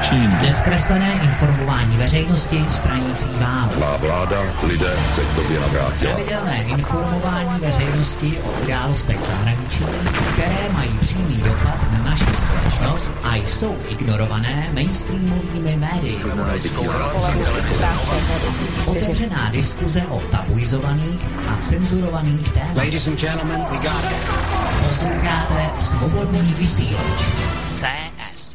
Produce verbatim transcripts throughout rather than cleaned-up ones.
zahraničí. Nezkreslené informování veřejnosti stranící vám. Má vláda, lidé se k tobě navrátila. Pravidelné informování veřejnosti o událostech v zahraničí, které mají přímý dopad na naši společnost a jsou ignorované mainstreamovými médii. Otevřená diskuze o tabuizovaných a cenzurovaných tématech. Ladies and gentlemen, we got it. Posloucháte Svobodný vysílač. C S.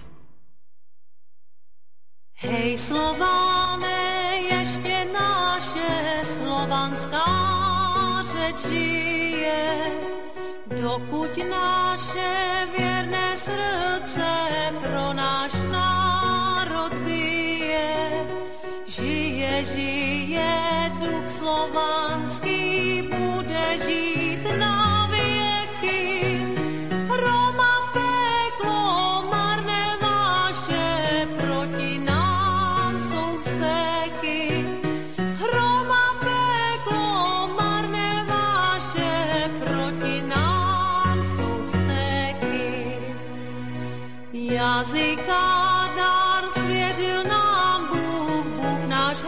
Hej Slované, ještě naše slovanská řeč žije, dokud naše věrné srdce pro náš národ bije. Žije, žije, duch slovanský bude žít na věky. Roma peklo marné vaše, proti nám jsou vzteky. Roma peklo marné vaše, proti nám jsou vzteky. Jazyka dar svěřil nám Bůh, Bůh náš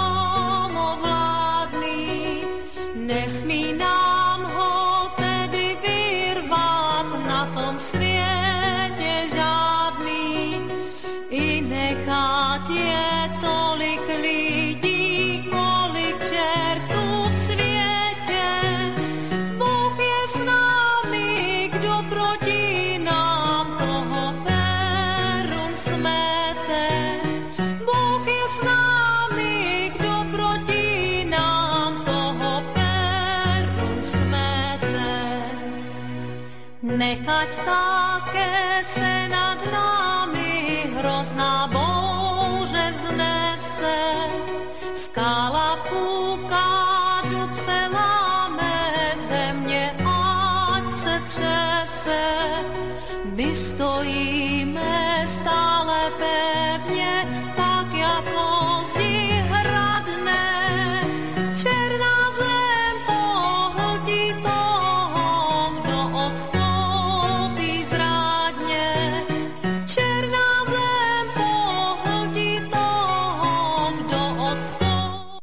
hromovládný. Nesmí nám ho tedy vyrvat na tom světě žádný. I nechat je tolik lidí, kolik čertů v světě. Bůh je s námi, kdo proti nám toho perun smete. Bůh je s námi, kdo proti nám toho perun smete. Nechať také se nad námi hrozná bouře vznese. Skála půká, dub se láme, země ať se třese. My stojíme stále pevně, tak jako zdi hradné. Černá zem pohltí toho, kdo odstoupí zrádně. Černá zem pohltí toho, kdo odstoupí.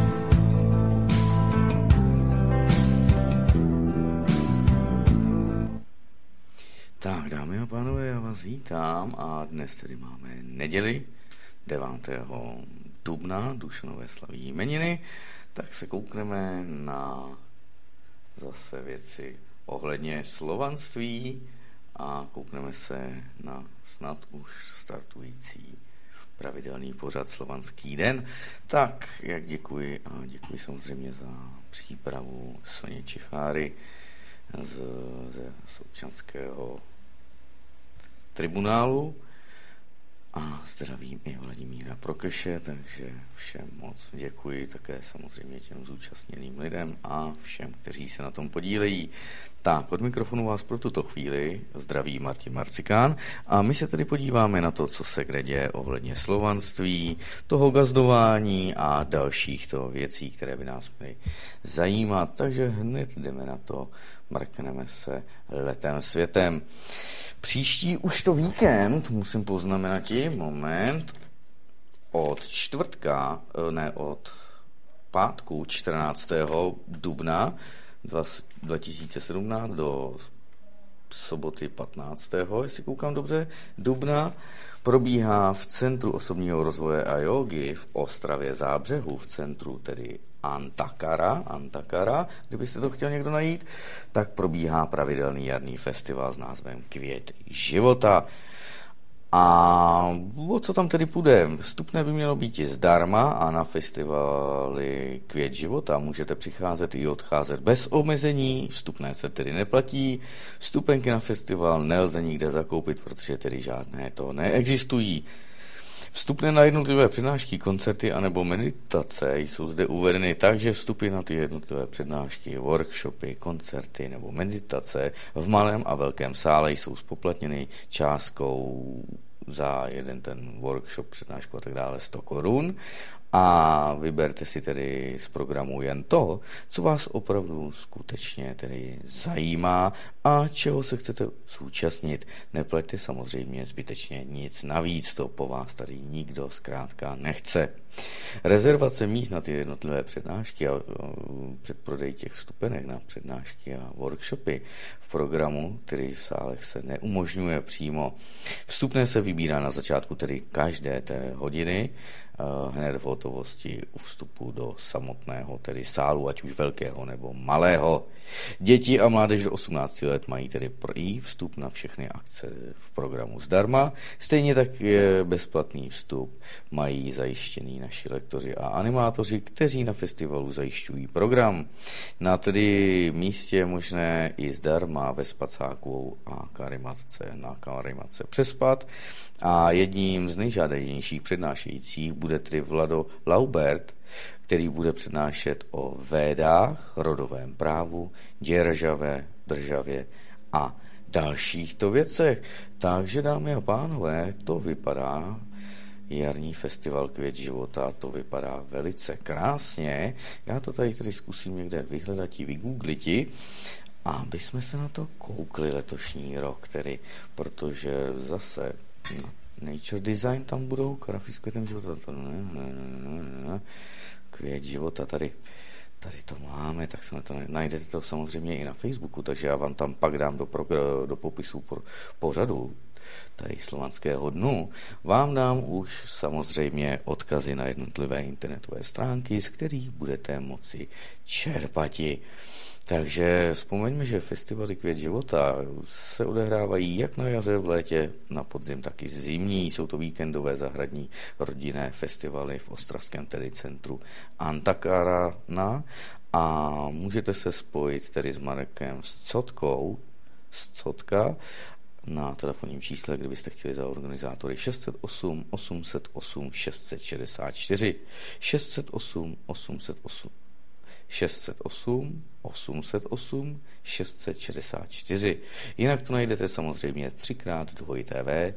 Tak, dámy a pánové, já vás vítám a dnes tedy máme neděli devátého dubna, Dušanové slaví jmeniny, tak se koukneme na zase věci ohledně slovanství a koukneme se na snad už startující pravidelný pořad Slovanský den. Tak, jak děkuji a děkuji samozřejmě za přípravu Soně Čifáry z, z, z občanského tribunálu a zdravím i Vladimíra Prokeše, takže všem moc děkuji, také samozřejmě těm zúčastněným lidem a všem, kteří se na tom podílejí. Tak, od mikrofonu vás pro tuto chvíli zdraví Martin Marcikán a my se tedy podíváme na to, co se kde děje ohledně slovanství, toho gazdování a dalších to věcí, které by nás měly zajímat, takže hned jdeme na to, mrkneme se letem světem. Příští už to víkend, musím poznamenat i moment, od čtvrtka, ne od pátku čtrnáctého dubna dva tisíce sedmnáct do soboty patnáctého jestli koukám dobře, dubna, probíhá v Centru osobního rozvoje a jógy v Ostravě Zábřehu, v centru tedy Antakara, Antakara, kdybyste to chtěl někdo najít, tak probíhá pravidelný jarní festival s názvem Květ života. A o co tam tedy půjde? Vstupné by mělo být i zdarma a na festivaly Květ života můžete přicházet i odcházet bez omezení, vstupné se tedy neplatí, vstupenky na festival nelze nikde zakoupit, protože tedy žádné to neexistují. Vstupné na jednotlivé přednášky, koncerty anebo meditace jsou zde uvedeny tak, že vstupy na ty jednotlivé přednášky, workshopy, koncerty nebo meditace v malém a velkém sále jsou spoplatněny částkou za jeden ten workshop, přednášku a tak dále sto korun a vyberte si tedy z programu jen to, co vás opravdu skutečně tedy zajímá a čeho se chcete zúčastnit. Nepleťte samozřejmě zbytečně nic navíc, to po vás tady nikdo zkrátka nechce. Rezervace míst na ty jednotlivé přednášky a předprodej těch vstupenek na přednášky a workshopy v programu, který v sálech se neumožňuje přímo. Vstupné se vybírá na začátku tedy každé té hodiny, hned v hotovosti u vstupu do samotného tedy sálu, ať už velkého nebo malého. Děti a mládež do osmnácti let mají tedy prý vstup na všechny akce v programu zdarma. Stejně tak je bezplatný vstup mají zajištěný naši lektoři a animátoři, kteří na festivalu zajišťují program. Na tedy místě je možné i zdarma ve spacáku a karimatce na karimatce přespat. A jedním z nejžádanějších přednášejících bude tedy Vlado Laubert, který bude přednášet o Védách, rodovém právu, děržavě, državě a dalších to věcech. Takže, dámy a pánové, to vypadá, jarní festival Květ života, to vypadá velice krásně. Já to tady tady zkusím někde vyhledat i vygoogliti, aby jsme se na to koukli letošní rok, tedy, protože zase Nature Design tam budou, grafis květem života, to ne, ne, ne, ne, květ života, tady, tady to máme, tak se na to najdete to samozřejmě i na Facebooku, takže já vám tam pak dám do, pro, do popisu por, pořadu tady slovanského dnu, vám dám už samozřejmě odkazy na jednotlivé internetové stránky, z kterých budete moci čerpati. Takže vzpomeňme, že festivaly Květ života se odehrávají jak na jaře, v létě, na podzim, tak i zimní. Jsou to víkendové zahradní rodinné festivaly v ostravském tedy centru Antakarana a můžete se spojit tedy s Marekem s Cotkou, z Cotka, na telefonním čísle, kdybyste chtěli za organizátory šest set osm osm set osm šest set šedesát čtyři šest set osm osm set osm šest set osm osm set osm šest set šedesát čtyři. Jinak to najdete samozřejmě třikrát dvojité v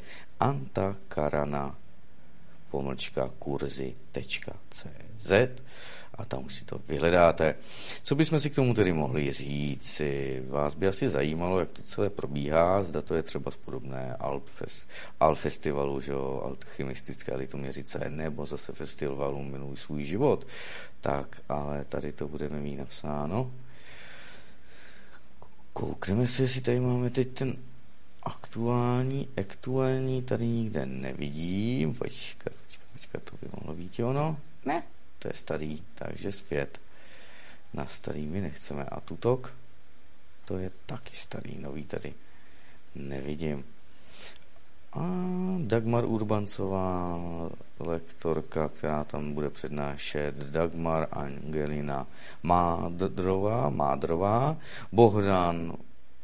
antakarana pomlčka kurzy tečka cé zet a tam už si to vyhledáte. Co bychom si k tomu tedy mohli říct? Vás by asi zajímalo, jak to celé probíhá, zda to je třeba z podobné Altfest, Altfestivalu, že jo, alchymistické Litoměřice, nebo zase festivalu Miluj svůj život. Tak, ale tady to budeme mít napsáno. Koukneme si, jestli tady máme teď ten aktuální, aktuální, tady nikde nevidím. Počkat, počkat, počkat, to by mohlo být ono. Ne, to je starý, takže zpět. Na starý my nechceme. A tutok, to je taky starý, nový tady nevidím. A Dagmar Urbancová, lektorka, která tam bude přednášet, Dagmar Angelina Mádrová, Mádrová, Bohdan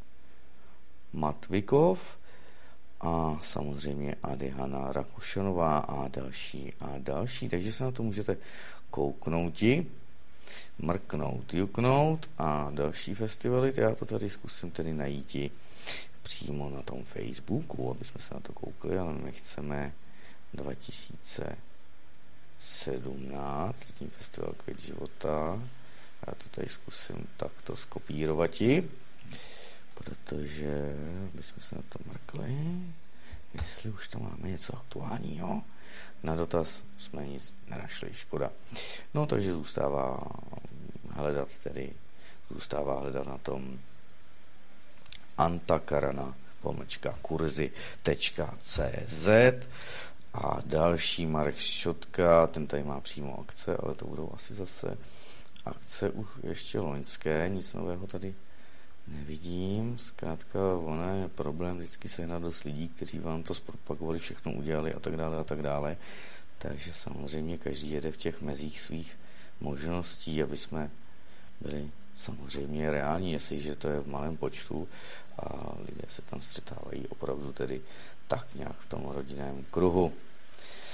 Matvikov a samozřejmě Adihana Rakušanová a další a další. Takže se na to můžete kouknouti, mrknout, juknout a další festivaly. Já to tady zkusím tedy najíti přímo na tom Facebooku, aby jsme se na to koukli, ale my chceme dva tisíce sedmnáct, tím festival Květ života. Já to tady zkusím takto skopírovati, protože bychom se na to mrkli, jestli už tam máme něco aktuálního. Na dotaz jsme nic nenašli, škoda. No, takže zůstává hledat tedy, zůstává hledat na tom antakarana pomlčka kurzy tečka cé zet a další Marek Šotka, ten tady má přímo akce, ale to budou asi zase akce už ještě loňské, nic nového tady nevidím. Zkrátka, ono je problém vždycky sehnat dost lidí, kteří vám to zpropagovali, všechno udělali a tak dále a tak dále. Takže samozřejmě každý jede v těch mezích svých možností, aby jsme byli samozřejmě reální, jestliže to je v malém počtu a lidé se tam střetávají opravdu tedy tak nějak v tom rodinném kruhu.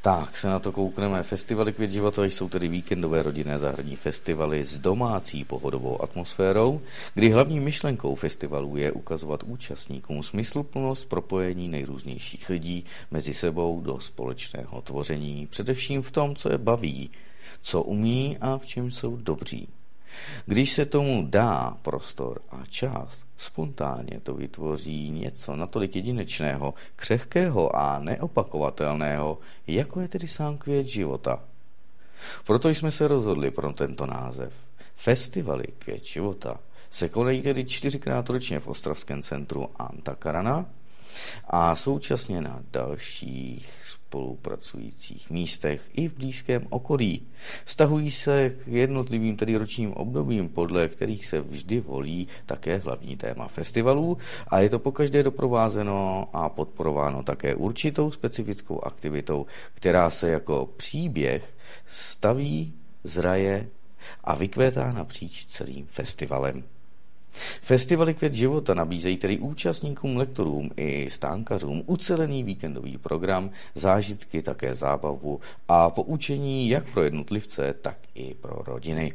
Tak se na to koukneme. Festivaly Květ života jsou tedy víkendové rodinné zahradní festivaly s domácí pohodovou atmosférou, kdy hlavní myšlenkou festivalů je ukazovat účastníkům smysluplnost propojení nejrůznějších lidí mezi sebou do společného tvoření, především v tom, co je baví, co umí a v čem jsou dobří. Když se tomu dá prostor a čas, spontánně to vytvoří něco natolik jedinečného, křehkého a neopakovatelného, jako je tedy sám Květ života. Proto jsme se rozhodli pro tento název. Festivaly Květ života se konají tedy čtyřikrát ročně v ostravském centru Antakarana a současně na dalších spolupracujících místech i v blízkém okolí. Vztahují se k jednotlivým tedy ročním obdobím, podle kterých se vždy volí také hlavní téma festivalů a je to pokaždé doprovázeno a podporováno také určitou specifickou aktivitou, která se jako příběh staví, zraje a vykvétá napříč celým festivalem. Festivaly Květ života nabízejí tedy účastníkům, lektorům i stánkařům ucelený víkendový program, zážitky, také zábavu a poučení jak pro jednotlivce, tak i pro rodiny.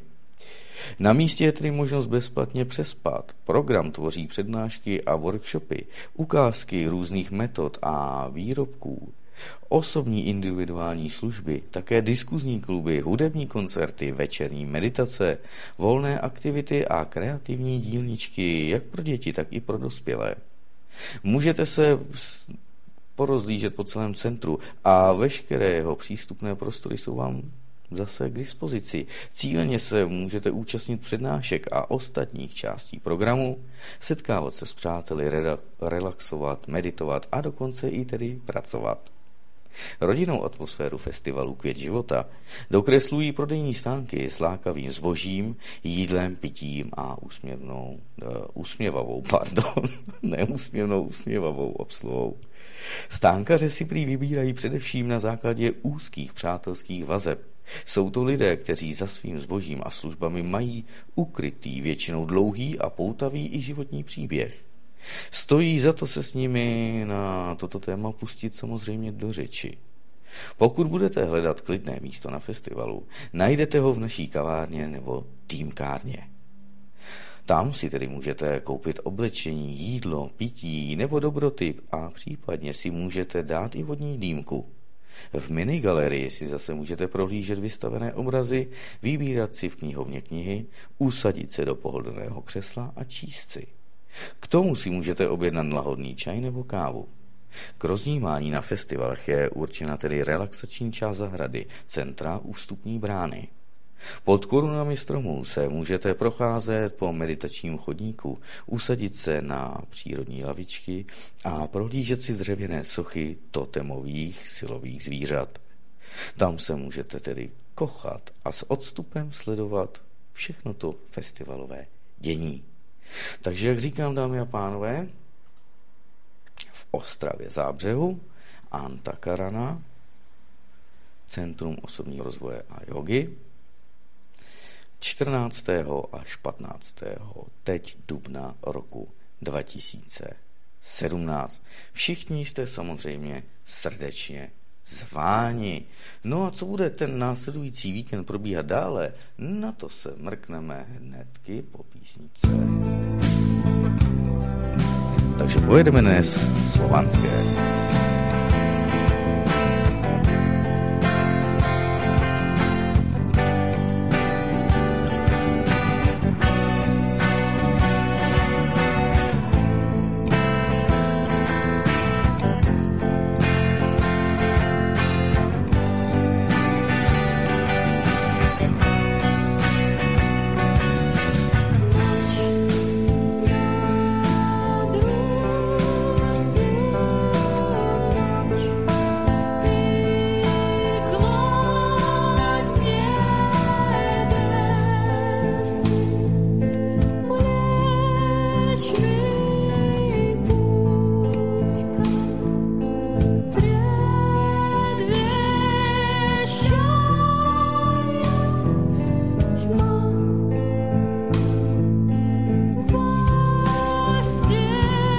Na místě je tedy možnost bezplatně přespat. Program tvoří přednášky a workshopy, ukázky různých metod a výrobků, osobní individuální služby, také diskuzní kluby, hudební koncerty, večerní meditace, volné aktivity a kreativní dílničky jak pro děti, tak i pro dospělé. Můžete se porozlížet po celém centru a veškeré jeho přístupné prostory jsou vám zase k dispozici. Cíleně se můžete účastnit přednášek a ostatních částí programu, setkávat se s přáteli, relaxovat, meditovat a dokonce i tedy pracovat. Rodinnou atmosféru festivalu Květ života dokreslují prodejní stánky s lákavým zbožím, jídlem, pitím a úsměvnou, uh, úsměvavou, pardon, neúsměvnou, úsměvavou obsluhou. Stánkaře si prý vybírají především na základě úzkých přátelských vazeb. Jsou to lidé, kteří za svým zbožím a službami mají ukrytý, většinou dlouhý a poutavý i životní příběh. Stojí za to se s nimi na toto téma pustit samozřejmě do řeči. Pokud budete hledat klidné místo na festivalu, najdete ho v naší kavárně nebo dýmkárně. Tam si tedy můžete koupit oblečení, jídlo, pití nebo dobroty a případně si můžete dát i vodní dýmku. V minigalerii si zase můžete prohlížet vystavené obrazy, vybírat si v knihovně knihy, usadit se do pohodlného křesla a číst si. K tomu si můžete objednat lahodný čaj nebo kávu. K rozjímání na festivalech je určena tedy relaxační část zahrady, centra u vstupní brány. Pod korunami stromů se můžete procházet po meditačním chodníku, usadit se na přírodní lavičky a prohlížet si dřevěné sochy totemových silových zvířat. Tam se můžete tedy kochat a s odstupem sledovat všechno to festivalové dění. Takže, jak říkám, dámy a pánové, v Ostravě Zábřehu, Antakarana, Centrum osobního rozvoje a jogy, čtrnáctého až patnáctého teď dubna roku dva tisíce sedmnáct. Všichni jste samozřejmě srdečně zváni. No a co bude ten následující víkend probíhat dále, na to se mrkneme hnedky po písničce. Takže pojedeme dnes slovanské.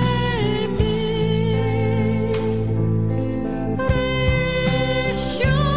Sure.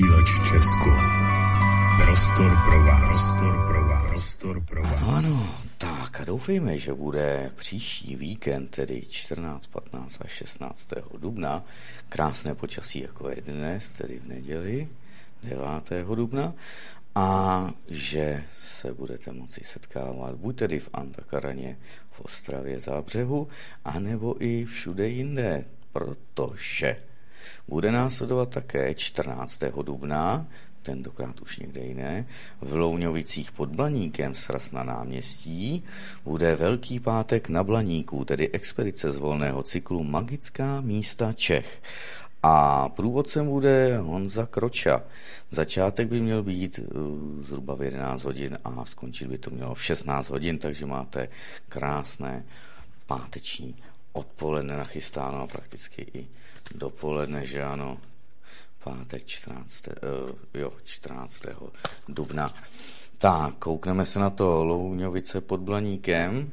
Vysílač Česko. Prostor pro vás. Prostor pro vás. Prostor pro vás. Ano, ano. Tak a doufejme, že bude příští víkend, tedy čtrnáctého, patnáctého a šestnáctého dubna, krásné počasí, jako je dnes, tedy v neděli devátého dubna, a že se budete moci setkávat buď tedy v Antakaraně, v Ostravě Zábřehu, anebo i všude jinde, protože bude následovat také čtrnáctého dubna, tentokrát už někde jiné, v Louňovicích pod Blaníkem, sraz na náměstí, bude Velký pátek na Blaníku, tedy expedice z volného cyklu Magická místa Čech. A průvodcem bude Honza Kroča. Začátek by měl být uh, zhruba v jedenáct hodin a skončit by to mělo v šestnáct hodin, takže máte krásné páteční odpoledne nachystáno a prakticky i dopoledne, že ano, pátek čtrnáctého Uh, jo, čtrnáctého dubna. Tak, koukneme se na to Louňovice pod Blaníkem.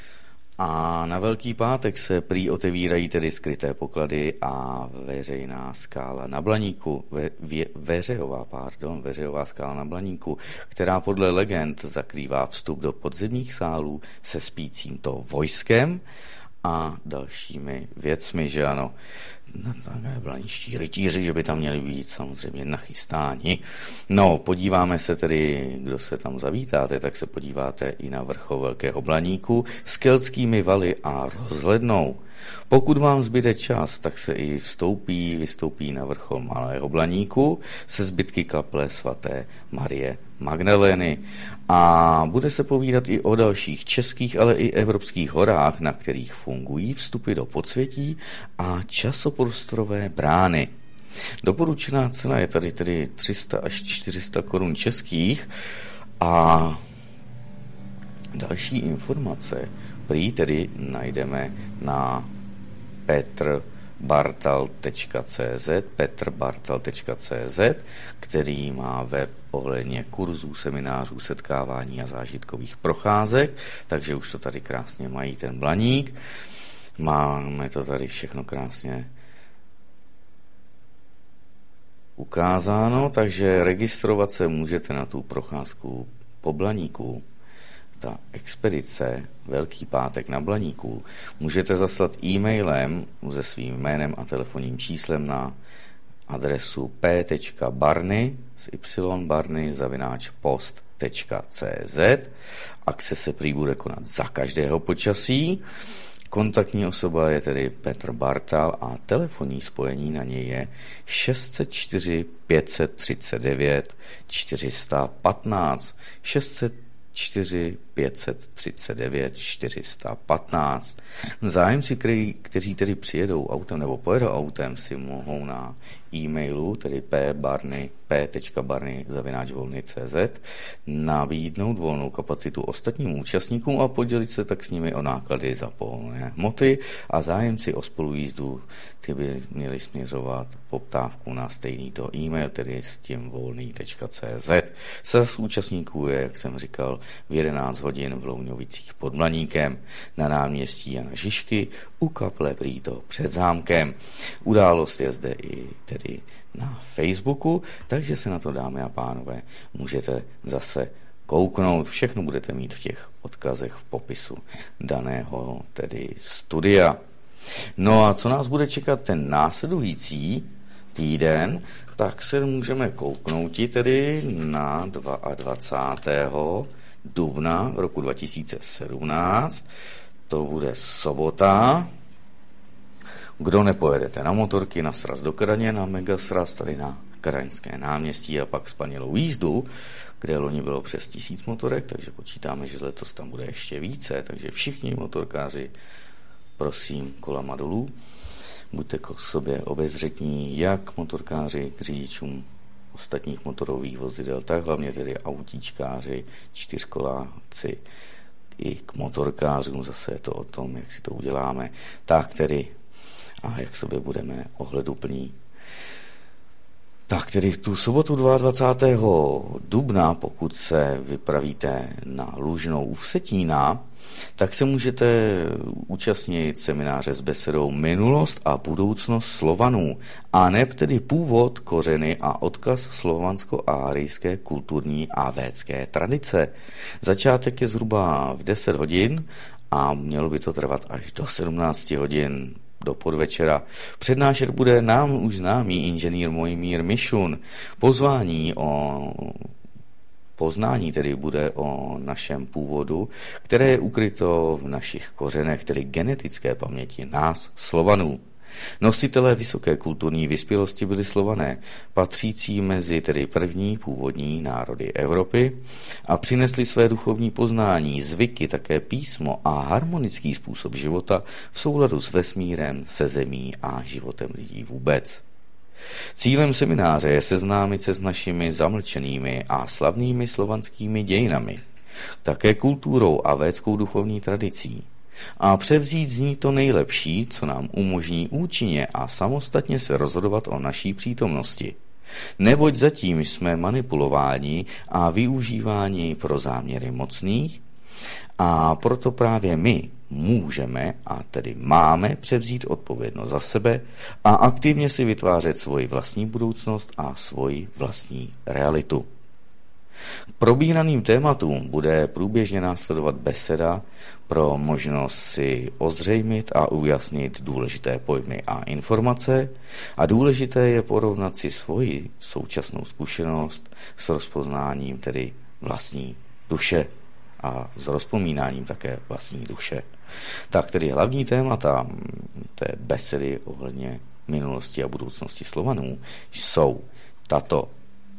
A na Velký pátek se prý otevírají tedy skryté poklady a veřejná skála na Blaníku, ve, vě, veřejová, pardon, veřejová skála na Blaníku, která podle legend zakrývá vstup do podzemních sálů se spícím to vojskem a dalšími věcmi, že ano, na takové blaničtí rytíři, že by tam měli být samozřejmě nachystáni. No, podíváme se tedy, kdo se tam zavítáte, tak se podíváte i na vrchol Velkého Blaníku s keltskými valy a rozhlednou. Pokud vám zbyde čas, tak se i vstoupí, vystoupí na vrchol Malého Blaníku se zbytky kaple svaté Marie Magdalény. A bude se povídat i o dalších českých, ale i evropských horách, na kterých fungují vstupy do podsvětí a časoprostorové brány. Doporučená cena je tady tedy tři sta až čtyři sta korun českých a další informace prý tedy najdeme na petrbartal tečka cé zet, petrbartal tečka cé zet, který má web ohledně kurzů, seminářů, setkávání a zážitkových procházek, takže už to tady krásně mají ten Blaník. Máme to tady všechno krásně ukázáno, takže registrovat se můžete na tu procházku po Blaníku. Ta expedice Velký pátek na Blaníku můžete zaslat e-mailem se svým jménem a telefonním číslem na adresu p tečka barny s y barny zavináč post tečka cé zet. Akce se prý bude konat za každého počasí. Kontaktní osoba je tedy Petr Bartal a telefonní spojení na něj je šest set čtyři pět set třicet devět čtyři sta patnáct šest set čtyři pět set třicet devět čtyři sta patnáct. Zájemci, který, kteří tedy přijedou autem nebo pojedou autem, si mohou na e-mailu, tedy p.barny, p tečka barny zavináč volny tečka cé zet, nabídnout volnou kapacitu ostatním účastníkům a podělit se tak s nimi o náklady za pohonné hmoty a zájemci o spolujízdu ty by měli směřovat poptávku na stejný to e-mail, tedy s tím volný tečka cé zet. Saz účastníků je, jak jsem říkal, v jedenáct hodin v Louňovicích pod Blaníkem, na náměstí Jana Žižky, u kaple Brýto před zámkem. Událost je zde i tedy na Facebooku, takže se na to, dámy a pánové, můžete zase kouknout. Všechno budete mít v těch odkazech v popisu daného tedy studia. No a co nás bude čekat ten následující týden, tak se můžeme kouknout tedy na dvacátého druhého dubna roku dva tisíce sedmnáct. To bude sobota. Kdo nepojedete na motorky, na sraz do Kraně, na megasraz tady na Kraňské náměstí a pak spanilou jízdu, kde loni bylo přes tisíc motorek, takže počítáme, že letos tam bude ještě více, takže všichni motorkáři, prosím, kolama dolů. Buďte k sobě obezřetní, jak motorkáři k řidičům ostatních motorových vozidel, tak hlavně tedy autíčkáři, čtyřkoláci i k motorkářům, zase je to o tom, jak si to uděláme, tak tedy a jak sobě budeme ohleduplní. Tak tedy v tu sobotu dvacátého druhého dubna, pokud se vypravíte na Lužnou u Vsetína, tak se můžete účastnit semináře s besedou Minulost a budoucnost Slovanů, a neb tedy původ, kořeny a odkaz slovansko-árijské kulturní a védské tradice. Začátek je zhruba v deset hodin a mělo by to trvat až do sedmnáct hodin do podvečera. Přednášet bude nám už známý inženýr Mojmír Mišun. Pozvání o Poznání tedy bude o našem původu, které je ukryto v našich kořenech, tedy genetické paměti nás, Slovanů. Nositelé vysoké kulturní vyspělosti byli Slované, patřící mezi tedy první původní národy Evropy, a přinesli své duchovní poznání, zvyky, také písmo a harmonický způsob života v souladu s vesmírem, se zemí a životem lidí vůbec. Cílem semináře je seznámit se s našimi zamlčenými a slavnými slovanskými dějinami, také kulturou a védskou duchovní tradicí, a převzít z ní to nejlepší, co nám umožní účinně a samostatně se rozhodovat o naší přítomnosti. Neboť zatím jsme manipulováni a využíváni pro záměry mocných, a proto právě my můžeme, a tedy máme, převzít odpovědnost za sebe a aktivně si vytvářet svoji vlastní budoucnost a svoji vlastní realitu. K probíraným tématům bude průběžně následovat beseda pro možnost si ozřejmit a ujasnit důležité pojmy a informace, a důležité je porovnat si svoji současnou zkušenost s rozpoznáním tedy vlastní duše a s rozpomínáním také vlastní duše. Tak tedy hlavní témata té besedy ohledně minulosti a budoucnosti Slovanů jsou tato.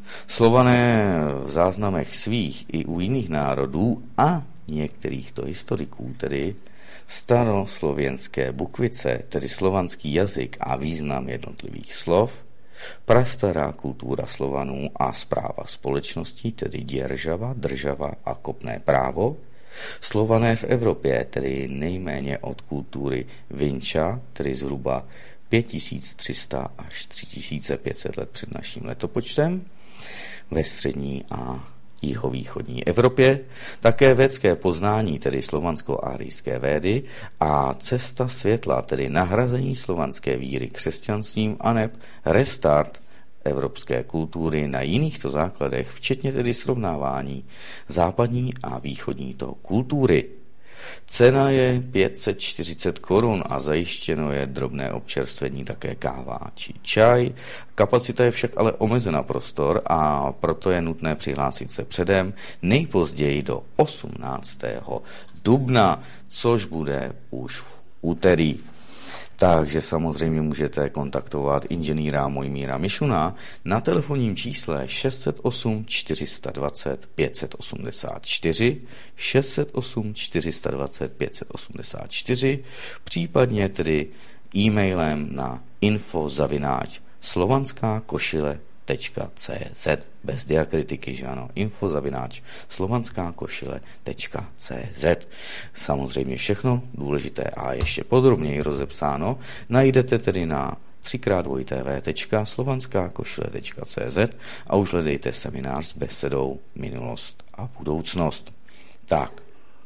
Slované v záznamech svých i u jiných národů a některých to historiků, tedy staroslověnské bukvice, tedy slovanský jazyk a význam jednotlivých slov, prastará kultura Slovanů a správa společnosti, tedy děržava, država a kopné právo, Slované v Evropě, tedy nejméně od kultury Vinča, tedy zhruba pět tisíc tři sta až tři tisíce pět set let před naším letopočtem, ve střední a jihovýchodní Evropě, také védské poznání, tedy slovansko-árijské védy, a cesta světla, tedy nahrazení slovanské víry křesťanstvím, aneb restart evropské kultury na jinýchto základech, včetně tedy srovnávání západní a východní to kultury. Cena je pět set čtyřicet korun a zajištěno je drobné občerstvení, také káva či čaj. Kapacita je však ale omezena prostor, a proto je nutné přihlásit se předem nejpozději do osmnáctého dubna, což bude už v úterý. Takže samozřejmě můžete kontaktovat inženýra Mojmíra Mišuna na telefonním čísle šest set osm čtyři sta dvacet pět set osmdesát čtyři, šest set osm čtyři sta dvacet pět set osmdesát čtyři, případně tedy e-mailem na info zavináč slovanská košile tečka cé zet, bez diakritiky, že ano, info zavináč slovanská košile tečka cé zet. Samozřejmě všechno důležité a ještě podrobněji rozepsáno najdete tedy na tři krát dvojité vé tečka slovanská košile tečka cé zet a už hledejte seminář s besedou Minulost a budoucnost. Tak,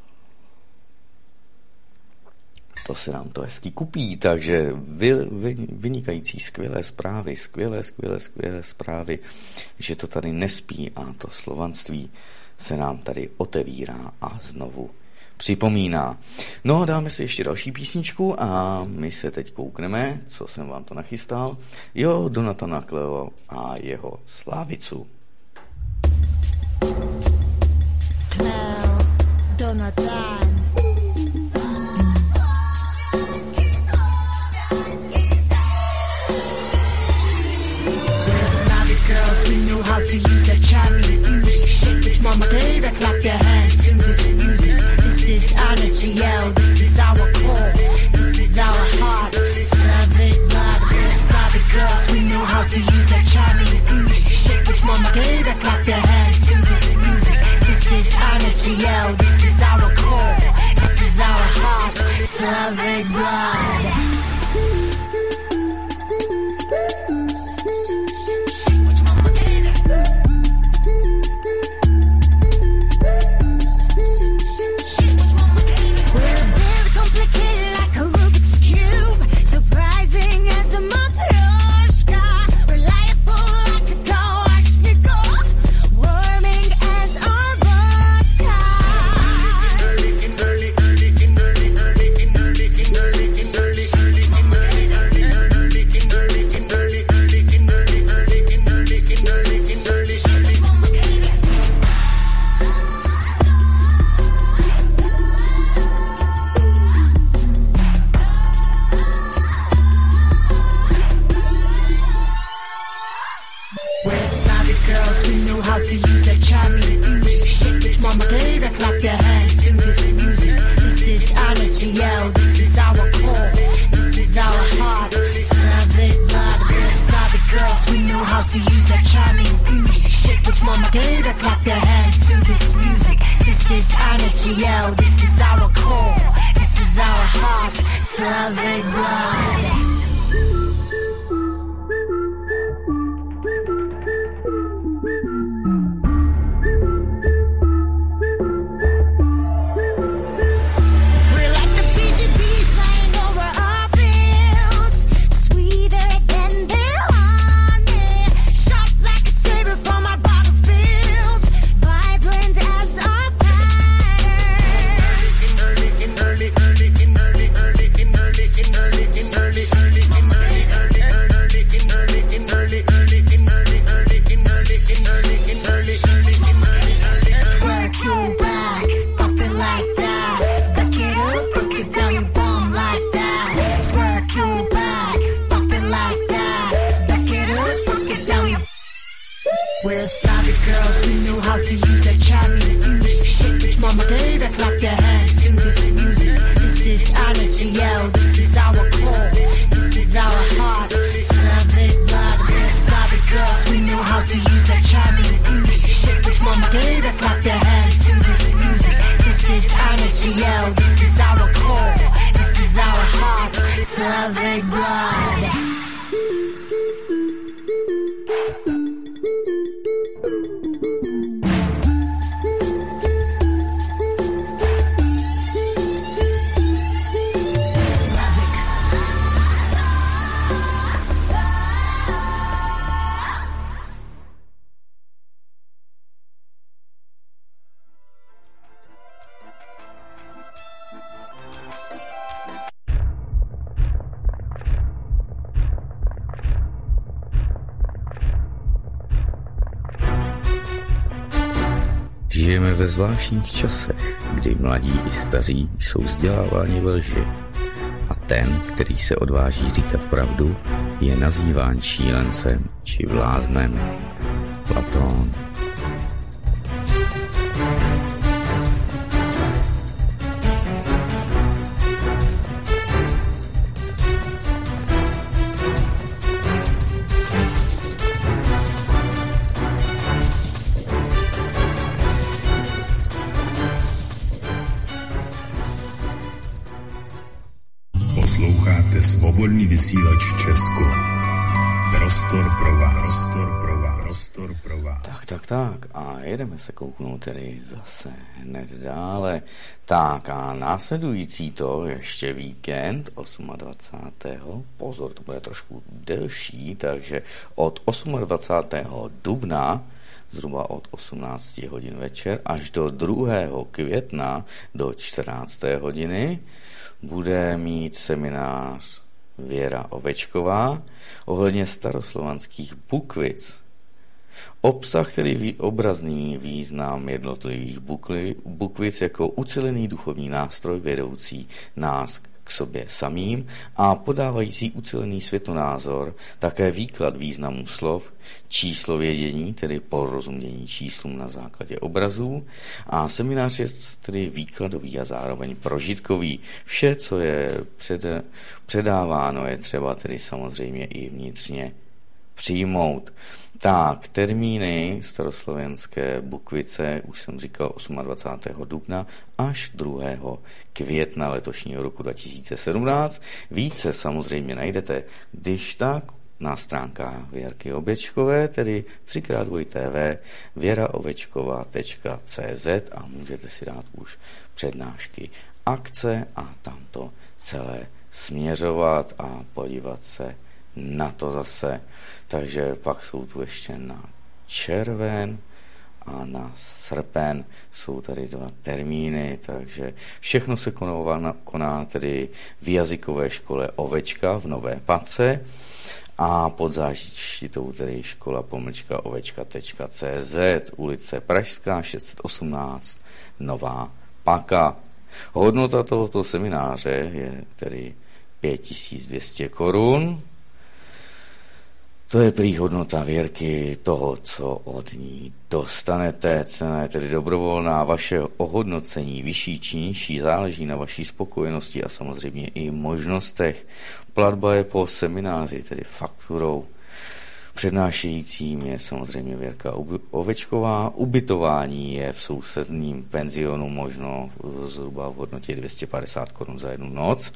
to se nám to hezky kupí, takže vy, vy, vynikající skvělé zprávy, skvělé, skvělé, skvělé zprávy, že to tady nespí a to slovanství se nám tady otevírá a znovu připomíná. No, dáme si ještě další písničku a my se teď koukneme, co jsem vám to nachystal. Jo, Donatana Cleo a jeho Slávicu. Cleo, Donatan. How to use a chariot, shit which mama gave her, clap your hands in this music. This is energy, yo, this is our core, this is our heart, Slavic blood, Slavic girls, we know how to use a chariot, shit which mama gave her, clap your hands in this music. This is energy, yo, this is our core, this is our heart, Slavic blood. girls, we know how to use a charming music. Shit, which mama gave her, clap your hands to this music. This is energy, L, this is our core, this is our heart. Slavic blood, we're Slavic girls, we know how to use a charming music. Shit, which mama gave her, clap your hands to this music. This is energy, L, this is our core, this is our heart. Slavic blood. We're Slavic girls, we know how to use a charming music. Shit, which mama gave her, clap your hands to this music. This is energy, L, this is our core, this is our heart. Slavic blood, we're Slavic girls, we know how to use a charming music. Shit, which mama gave her, clap your hands to this music. This is energy, L, this is our core, this is our heart. Slavic blood. Žijeme ve zvláštních časech, kdy mladí i staří jsou vzděláváni ve lži. A ten, který se odváží říkat pravdu, je nazýván šílencem či bláznem. Platón. Posloucháte Svobodný vysílač Česko. Prostor pro vás. Prostor pro vás. Prostor pro vás. Tak, tak, tak. A jedeme se kouknout tedy zase hned dále. Tak a následující to ještě víkend dvacátého osmého Pozor, to bude trošku delší, takže od dvacátého osmého dubna zhruba od osmnácti hodin večer až do druhého května do čtrnácté hodiny bude mít seminář Věra Ovečková ohledně staroslovanských bukvic. Obsah, který obrazný význam jednotlivých bukli, bukvic jako ucelený duchovní nástroj vedoucí nás k sobě samým a podávající ucelený světonázor, také výklad významu slov, číslovědění, tedy porozumění číslům na základě obrazů, a seminář je tedy výkladový a zároveň prožitkový. Vše, co je před, předáváno, je třeba tedy samozřejmě i vnitřně přijmout. Tak, termíny staroslovenské bukvice, už jsem říkal dvacátého osmého dubna až druhého května letošního roku dva tisíce sedmnáct. Více samozřejmě najdete, když tak, na stránkách Věrky Ovečkové, tedy tři krát dvoj tv věra ovečková tečka cé zet a můžete si dát už přednášky, akce a tam to celé směřovat a podívat se na to zase. Takže pak jsou tu ještě na červen a na srpen jsou tady dva termíny, takže všechno se koná, koná tedy v jazykové škole Ovečka v Nové Pace a pod záštitou tedy škola pomlčka ovečka tečka cé zet, ulice Pražská šest set osmnáct, Nová Paka. Hodnota tohoto semináře je tedy pět tisíc dvě stě korun. To je prý hodnota věrky toho, co od ní dostanete. Cena je tedy dobrovolná. Vaše ohodnocení, vyšší či nižší, záleží na vaší spokojenosti a samozřejmě i možnostech. Platba je po semináři, tedy fakturou. Přednášejícím je samozřejmě Věrka Ovečková. Ubytování je v sousedním penzionu možno zhruba v hodnotě dvě stě padesát korun za jednu noc.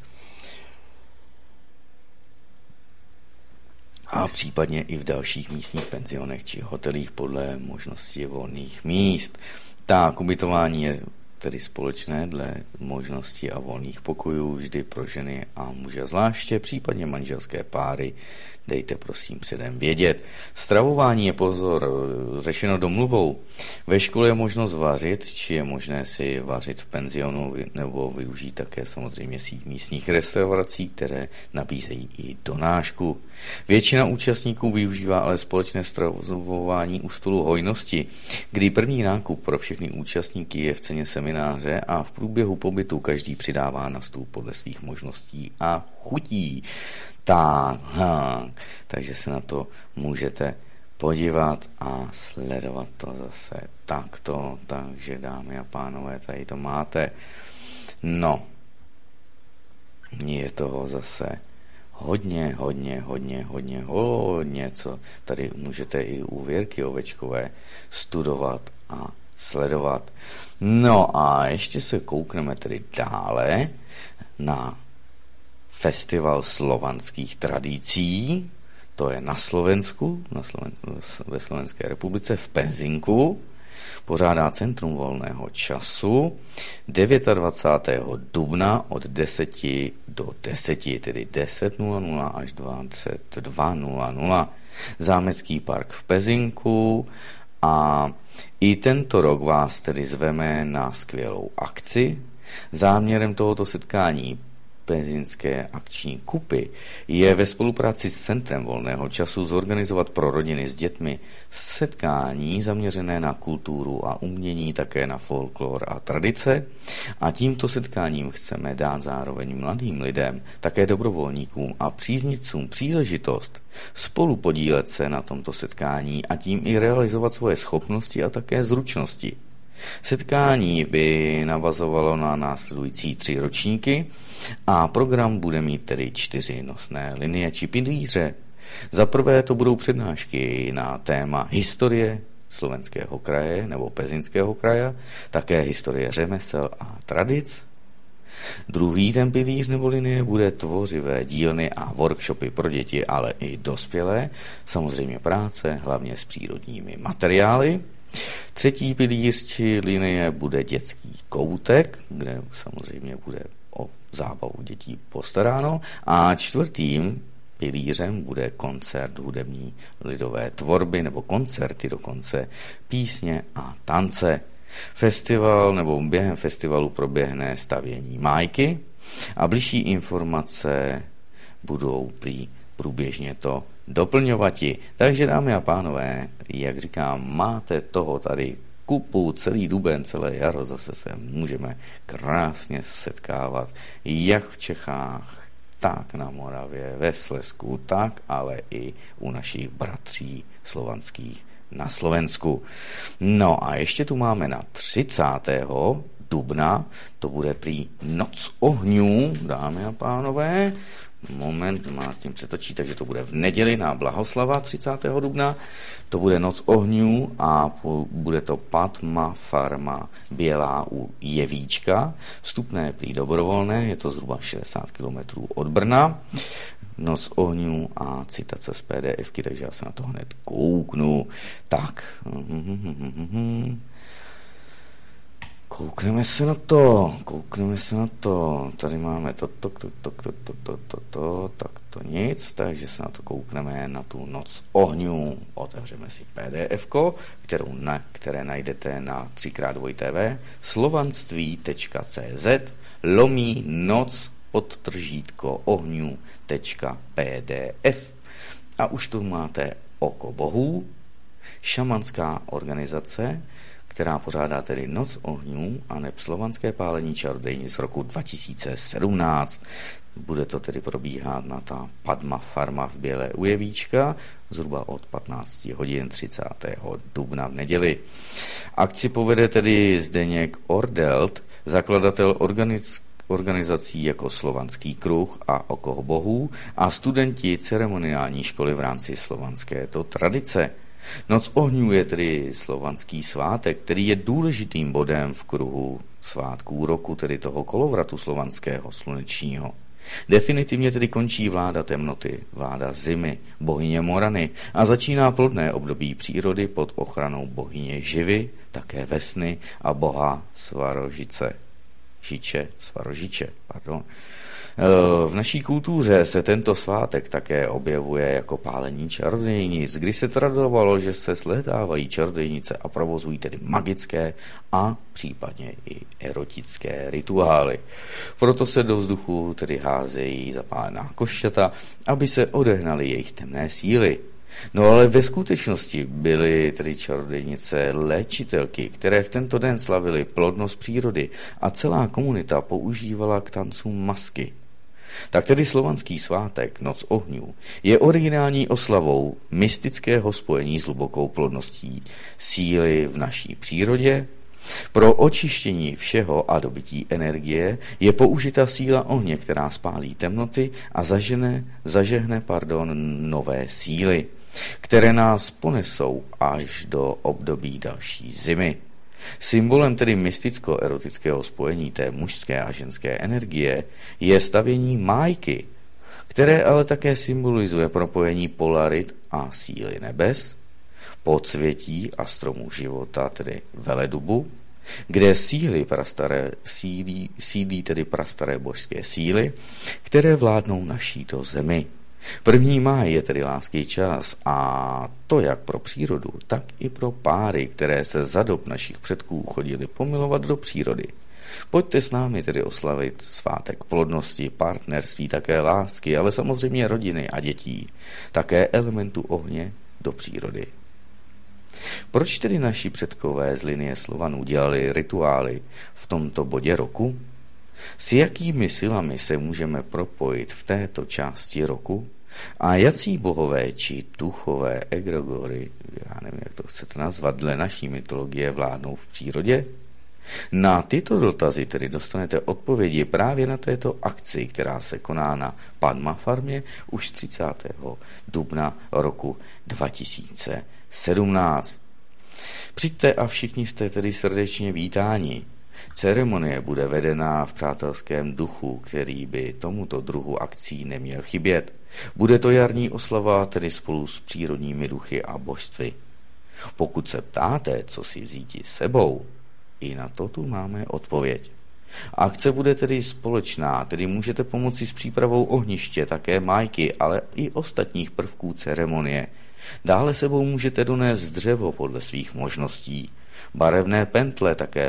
A případně i v dalších místních penzionech či hotelích podle možnosti volných míst. Tak, ubytování je tedy společné dle možnosti a volných pokojů vždy pro ženy a muže zvláště, případně manželské páry. Dejte prosím předem vědět. Stravování je pozor řešeno domluvou. Ve škole je možnost vařit, či je možné si vařit v penzionu nebo využít také samozřejmě síť místních restaurací, které nabízejí i donášku. Většina účastníků využívá ale společné stravování u stolu hojnosti, kdy první nákup pro všechny účastníky je v ceně semináře a v průběhu pobytu každý přidává na stůl podle svých možností a chutí. Tak, ha, takže se na to můžete podívat a sledovat to zase takto. Takže dámy a pánové, tady to máte. No, je toho zase hodně, hodně, hodně, hodně, hodně, co tady můžete i u Věrky Ovečkové studovat a sledovat. No a ještě se koukneme tedy dále na Festival slovanských tradicí, to je na Slovensku, na Sloven, ve Slovenské republice v Pezinku, pořádá Centrum volného času dvacátého devátého dubna od deseti do deseti, tedy deset nula nula až dvacet dva nula nula. Zámecký park v Pezinku a i tento rok vás tedy zveme na skvělou akci. Záměrem tohoto setkání Pezinské akční kupy je ve spolupráci s Centrem volného času zorganizovat pro rodiny s dětmi setkání zaměřené na kulturu a umění, také na folklor a tradice. A tímto setkáním chceme dát zároveň mladým lidem, také dobrovolníkům a příznivcům příležitost spolu podílet se na tomto setkání a tím i realizovat svoje schopnosti a také zručnosti. Setkání by navazovalo na následující tři ročníky a program bude mít tedy čtyři nosné linie či pilíře. Za prvé to budou přednášky na téma historie Slovenského kraje nebo Pezinského kraje, také historie řemesel a tradic. Druhý ten pilíř nebo linie bude tvořivé dílny a workshopy pro děti, ale i dospělé, samozřejmě práce, hlavně s přírodními materiály. Třetí pilíř či linie bude dětský koutek, kde samozřejmě bude o zábavu dětí postaráno. A čtvrtým pilířem bude koncert hudební lidové tvorby nebo koncerty dokonce, písně a tance. Festival nebo během festivalu proběhne stavění májky a bližší informace budou prý průběžně to doplňovati. Takže dámy a pánové, jak říkám, máte toho tady kupu, celý duben, celé jaro, zase se můžeme krásně setkávat, jak v Čechách, tak na Moravě, ve Slezsku, tak ale i u našich bratří slovanských na Slovensku. No a ještě tu máme na třicátého dubna, to bude prý Noc ohňů, dámy a pánové, moment, Martin přetočí, takže to bude v neděli na Blahoslava třicátého dubna. To bude Noc ohňů a bude to Padma Farma Bělá u Jevíčka. Vstupné je prý dobrovolné, je to zhruba šedesát kilometrů od Brna. Noc ohňů a citace z PDFky, takže já se na to hned kouknu. Tak. Koukneme se na to, koukneme se na to, tady máme to, to, to, to, to, to, to, to, to, tak to nic, takže se na to koukneme na tu Noc ohňů, otevřeme si PDFko, kterou na, které najdete na tři krát dva tv slovanství tečka cz lomí noc podtržítko ohňů tečka pdf. A už tu máte Oko bohů, šamanská organizace, která pořádá tedy Noc ohňů a neb slovanské pálení čarodejní z roku dva tisíce sedmnáct. Bude to tedy probíhat na ta Padma Farma v Bělé u Jevíčka, zhruba od patnáct hodin třicátého dubna v neděli. Akci povede tedy Zdeněk Ordelt, zakladatel organic, organizací jako Slovanský kruh a Okolo bohů a studenti ceremoniální školy v rámci slovanskéto tradice. Noc ohňů je tedy slovanský svátek, který je důležitým bodem v kruhu svátků roku, tedy toho kolovratu slovanského slunečního. Definitivně tedy končí vláda temnoty, vláda zimy, bohyně Morany a začíná plodné období přírody pod ochranou bohyně Živy, také Vesny a boha Svarožice. Žiče, Svarožiče, pardon. V naší kultuře se tento svátek také objevuje jako pálení čarodějnic, kdy se tradovalo, že se shledávají čarodějnice a provozují tedy magické a případně i erotické rituály. Proto se do vzduchu tedy házejí zapálená košťata, aby se odehnaly jejich temné síly. No ale ve skutečnosti byly tedy čarodějnice léčitelky, které v tento den slavily plodnost přírody a celá komunita používala k tancům masky. Tak tedy slovanský svátek Noc ohňů je originální oslavou mystického spojení s hlubokou plodností síly v naší přírodě. Pro očištění všeho a dobytí energie je použita síla ohně, která spálí temnoty a zažene, zažehne pardon, nové síly, které nás ponesou až do období další zimy. Symbolem tedy mysticko-erotického spojení té mužské a ženské energie je stavění májky, které ale také symbolizuje propojení polarit a síly nebes, podsvětí a stromů života, tedy veledubu, kde síly prastaré, sídí, sídí tedy prastaré božské síly, které vládnou našíto zemi. První máj je tedy lásky čas a to jak pro přírodu, tak i pro páry, které se za dob našich předků chodili pomilovat do přírody. Pojďte s námi tedy oslavit svátek plodnosti, partnerství, také lásky, ale samozřejmě rodiny a dětí, také elementu ohně do přírody. Proč tedy naši předkové z linie Slovanů dělali rituály v tomto bodě roku? S jakými silami se můžeme propojit v této části roku? A jací bohové či duchové egregory, já nevím, jak to chcete nazvat, dle naší mytologie vládnou v přírodě? Na tyto dotazy tedy dostanete odpovědi právě na této akci, která se koná na Padma farmě už třicátého dubna roku dva tisíce sedmnáct. Přijďte a všichni jste tedy srdečně vítáni. Ceremonie bude vedena v přátelském duchu, který by tomuto druhu akcí neměl chybět. Bude to jarní oslava, tedy spolu s přírodními duchy a božstvy. Pokud se ptáte, co si vzíti s sebou, i na to tu máme odpověď. Akce bude tedy společná, tedy můžete pomoci s přípravou ohniště, také májky, ale i ostatních prvků ceremonie. Dále sebou můžete donést dřevo podle svých možností. Barevné pentle, také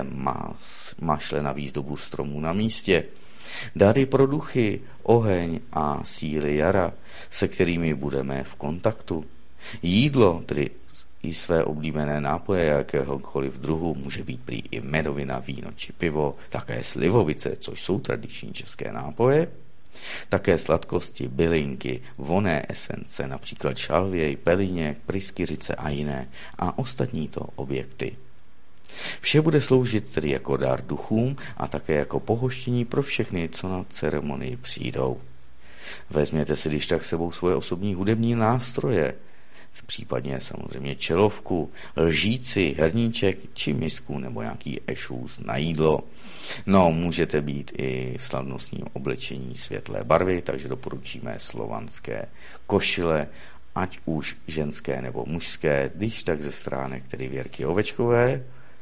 mašle na výzdobu stromů na místě. Dary pro duchy, oheň a síly jara, se kterými budeme v kontaktu. Jídlo, tedy i své oblíbené nápoje jakéhokoliv druhu, může být prý i medovina, víno či pivo, také slivovice, což jsou tradiční české nápoje, také sladkosti, bylinky, vonné esence, například šalvěj, peliněk, pryskyřice a jiné a ostatní to objekty. Vše bude sloužit tedy jako dar duchům a také jako pohoštění pro všechny, co na ceremonii přijdou. Vezměte si když tak sebou svoje osobní hudební nástroje, případně samozřejmě čelovku, lžíci, hrníček či misku nebo nějaký ešus na jídlo. No, můžete být i v slavnostním oblečení světlé barvy, takže doporučíme slovanské košile, ať už ženské nebo mužské, když tak ze stránek tedy Věrky Ovečkové,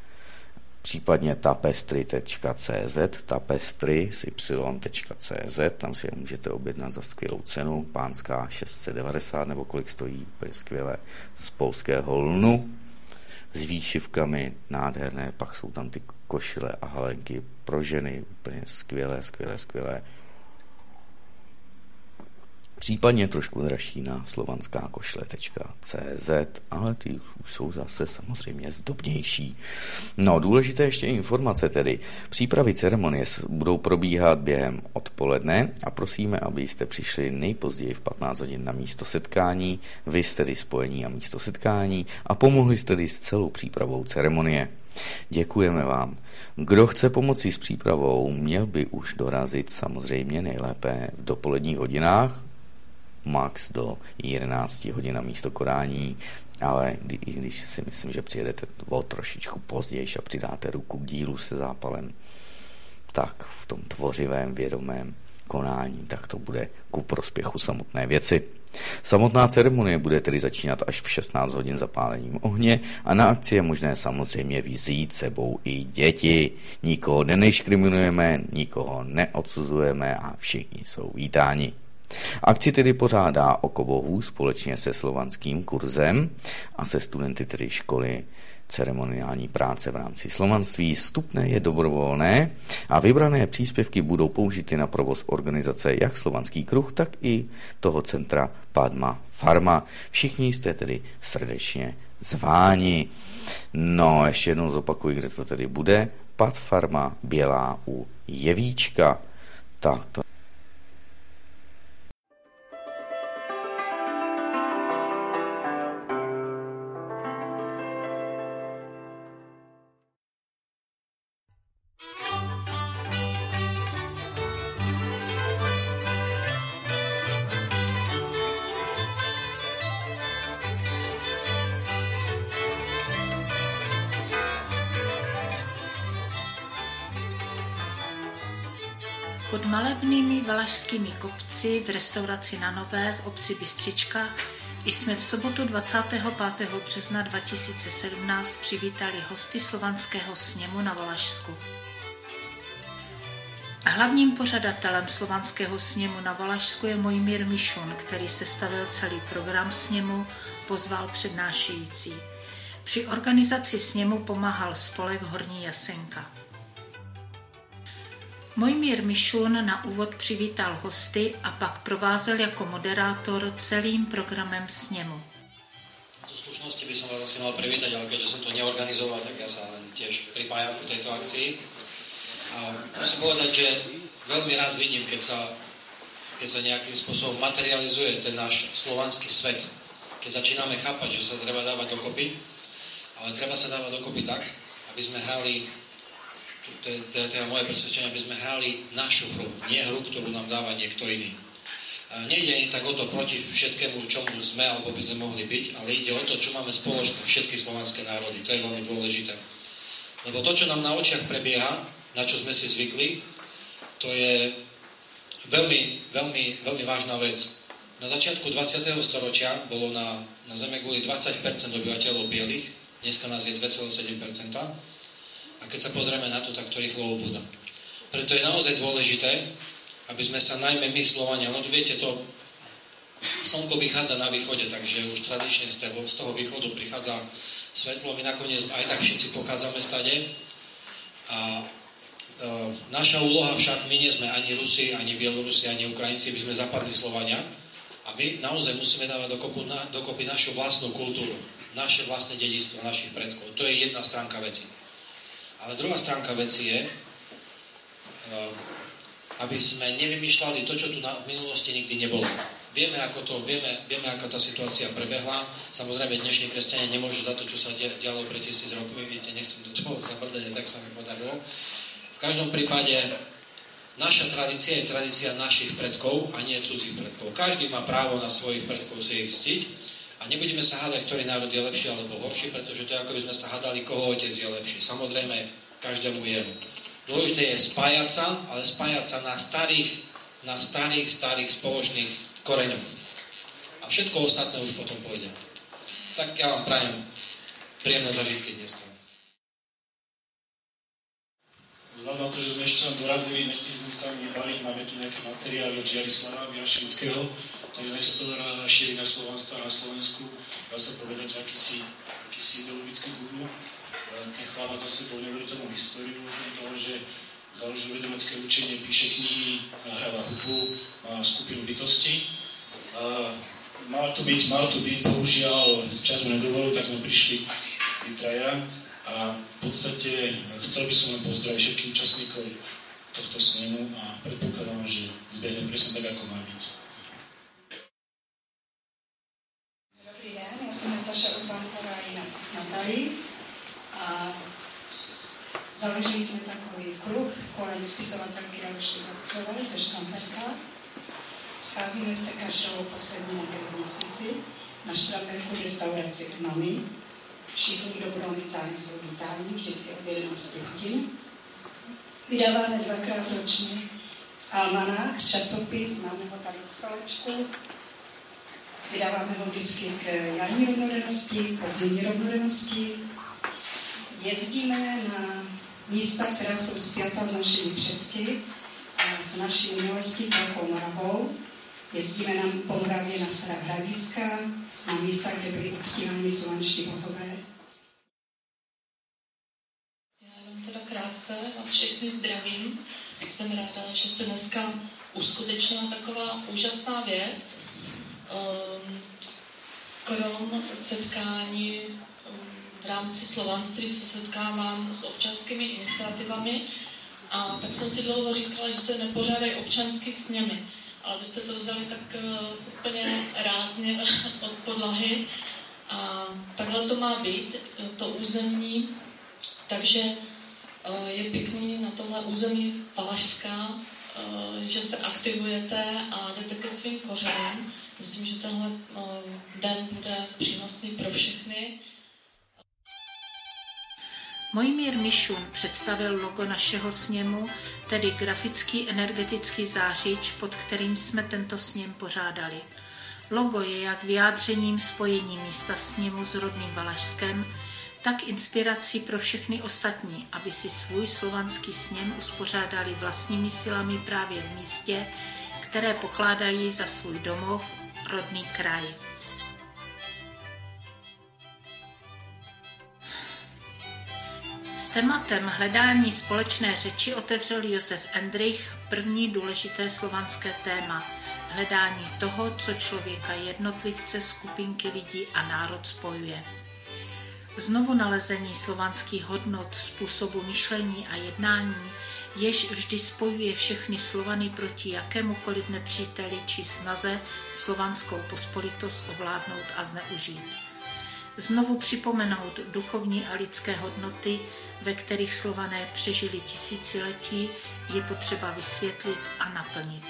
případně tapestry tečka cé zet, tapestry s y tečka cé zet, tam si je můžete objednat za skvělou cenu, pánská šest set devadesát nebo kolik stojí, je skvělé, z polského lnu, s výšivkami nádherné, pak jsou tam ty košile a halenky pro ženy, úplně skvělé, skvělé, skvělé. Případně trošku dražší na slovanská košle tečka cé zet, ale ty už jsou zase samozřejmě zdobnější. No, důležité ještě informace tedy. Přípravy ceremonie budou probíhat během odpoledne a prosíme, abyste přišli nejpozději v patnáct hodin na místo setkání, vy jste tedy spojení a místo setkání a pomohli jste tedy s celou přípravou ceremonie. Děkujeme vám. Kdo chce pomoci s přípravou, měl by už dorazit samozřejmě nejlépe v dopoledních hodinách, max do jedenáct hodin na místo konání, ale kdy, i když si myslím, že přijedete o trošičku později a přidáte ruku k dílu se zápalem, tak v tom tvořivém, vědomém konání, tak to bude ku prospěchu samotné věci. Samotná ceremonie bude tedy začínat až v šestnáct hodin zapálením ohně a na akci je možné samozřejmě vzít sebou i děti. Nikoho nediskriminujeme, nikoho neodsuzujeme a všichni jsou vítáni. Akci tedy pořádá Oko bohů společně se slovanským kurzem a se studenty tedy školy ceremoniální práce v rámci slovanství. Vstupné je dobrovolné a vybrané příspěvky budou použity na provoz organizace jak Slovanský kruh, tak i toho centra Padma Pharma. Všichni jste tedy srdečně zváni. No, ještě jednou zopakuji, kde to tedy bude. Pad Pharma Bělá u Jevíčka. Tak to Pod malebnými valašskými kopci v restauraci Na Nové v obci Bystřička jsme v sobotu dvacátého pátého března dva tisíce sedmnáct přivítali hosty Slovanského sněmu na Valašsku. Hlavním pořadatelem Slovanského sněmu na Valašsku je Mojmír Mišun, který sestavil celý program sněmu, pozval přednášející. Při organizaci sněmu pomáhal spolek Horní Jasenka. Mojmír Mišun na úvod přivítal hosty a pak provázel jako moderátor celým programem sněmu. V slušnosti by som vás asi mal privítať, ale keďže som to neorganizoval, tak ja sa tiež pripájam k tejto akcii. A musím povedať, že veľmi rád vidím, keď sa, keď sa nejakým spôsobom materializuje ten náš slovanský svet. Keď začíname chápať, že sa treba dávať dokopy, ale treba sa dávať dokopy tak, aby sme hrali, to je teda moje presvedčenie, aby sme hrali našu hru, nie hru, ktorú nám dáva niekto iný. Nejde ani tak o to proti všetkému, čomu sme alebo by sme mohli byť, ale ide o to, čo máme spoločné všetky slovanské národy. To je veľmi dôležité. Lebo to, čo nám na očiach prebieha, na čo sme si zvykli, to je veľmi, veľmi, veľmi vážna vec. Na začiatku dvadsiateho storočia bolo na, na Zemeguli dvadsať percent obyvateľov bielých, dneska nás je dva celé sedem percent. A keď sa pozrieme na to, tak to rýchlo obúda. Preto je naozaj dôležité, aby sme sa najmä my Slovania, no viete to, slnko vychádza na východe, takže už tradične z toho, z toho východu prichádza svetlo, my nakoniec aj tak všetci pochádzame stade. A e, naša úloha však, my nie sme ani Rusi, ani Bielorusi, ani Ukrajinci, my sme západní Slovania. A my naozaj musíme dávať dokopy, na, dokopy našu vlastnú kultúru, naše vlastné dedičstvo našich predkov. To je jedna stránka veci. Ale druhá stránka veci je, aby sme nevymýšľali to, čo tu na, v minulosti nikdy nebolo. Vieme, ako to, vieme, vieme, ako tá situácia prebehla. Samozrejme, dnešní kresťania nemôžu za to, čo sa dialo pre tisíc rokov. Viete, nechcem do toho zabrdať, tak sa mi podarilo. V každom prípade, naša tradícia je tradícia našich predkov a nie cudzích predkov. Každý má právo na svojich predkov si ich ctiť. A nebudeme sa hádať, ktorý národ je lepší alebo horší, pretože to je ako by sme sa hádali, koho otec je lepší. Samozrejme, každému jemu. Dôležité je spájať sa, ale spájať sa na starých, na starých, starých spoločných koreňoch. A všetko ostatné už potom pôjde. Tak ja vám prajem príjemné zažitky dneska. Vzhľadom na to, že sme ešte tam dorazili, nestihli sme sa nebaliť, máme tu nejaké materiály od Žiarislava Milašinského. To je nestor šírenia slovanstva na Slovensku. Dá sa povedať, že akýsi, akýsi ideologický guru. Necháva za sebou neuveriteľnú históriu. To, že založil vedomecké učenie, píše knihy, nahráva hudbu, má skupinu bytostí. Uh, mal to byť, mal to byť, bohužiaľ čas mu nedovolil, tak sme prišli tí traja a v podstate chcel by som len pozdraviť všetkých účastníkov tohto snemu a predpokladám, že zbehne presne tak, ako má byť. Dobrý den, já jsem Nataša Urbánková i Natalí a založili jsme takový kruh kolem spisovatelky Jarošky Kopcové ze Štamberka. Scházíme se každou poslední neděli v měsíci na Štamberku v restauraci u Mami. Všichni, kdo budou mít zájem, jsou vítáni, vždycky od jedenácti hodin. Vydáváme dvakrát ročně almanach, časopis, máme ho tady v stolečku. Vydáváme ho vždycky k jarní rovnodennosti, podzimní rovnodennosti. Jezdíme na místa, která jsou spjata s našimi předky a s naší minulostí s Velkou Moravou. Jezdíme na po Moravě na stará hradiska, na místa, kde byli uctíváni slovanští bohové. Já jenom teda krátce vás všechny zdravím. Jsem ráda, že se dneska uskutečnila taková úžasná věc. Krom setkání v rámci slovanství se setkávám s občanskými iniciativami a tak jsem si dlouho říkala, že se nepořádají občanský sněmy, ale byste to vzali tak uh, úplně rázně od podlahy a takhle to má být, to území, takže uh, je pěkný na tomhle území Valašská, uh, že se aktivujete a jdete ke svým kořenům. Myslím, že tenhle uh, den bude přínosný pro všechny. Mojmír Mišun představil logo našeho sněmu, tedy grafický energetický zářič, pod kterým jsme tento sněm pořádali. Logo je jak vyjádřením spojení místa sněmu s rodným Valašskem, tak inspirací pro všechny ostatní, aby si svůj slovanský sněm uspořádali vlastními silami právě v místě, které pokládají za svůj domov, rodný kraj. S tématem hledání společné řeči otevřel Josef Endrich první důležité slovanské téma – hledání toho, co člověka jednotlivce, skupinky lidí a národ spojuje. Znovu nalezení slovanských hodnot, způsobu myšlení a jednání, jež vždy spojuje všechny Slovany proti jakémukoliv nepříteli či snaze slovanskou pospolitost ovládnout a zneužít. Znovu připomenout duchovní a lidské hodnoty, ve kterých Slované přežili tisíciletí, je potřeba vysvětlit a naplnit.